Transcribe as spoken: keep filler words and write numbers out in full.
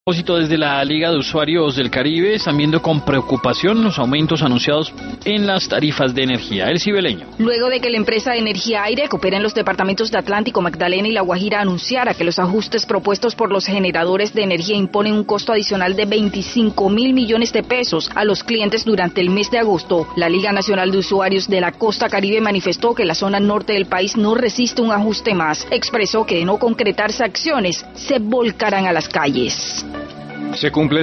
A propósito, desde la Liga de Usuarios del Caribe están viendo con preocupación los aumentos anunciados en las tarifas de energía. El Cibeleño. Luego de que la empresa de energía aire que opera en los departamentos de Atlántico, Magdalena y La Guajira anunciara que los ajustes propuestos por los generadores de energía imponen un costo adicional de veinticinco mil millones de pesos a los clientes durante el mes de agosto, la Liga Nacional de Usuarios de la Costa Caribe manifestó que la zona norte del país no resiste un ajuste más. Expresó que de no concretarse acciones, se volcarán a las calles. Se cumple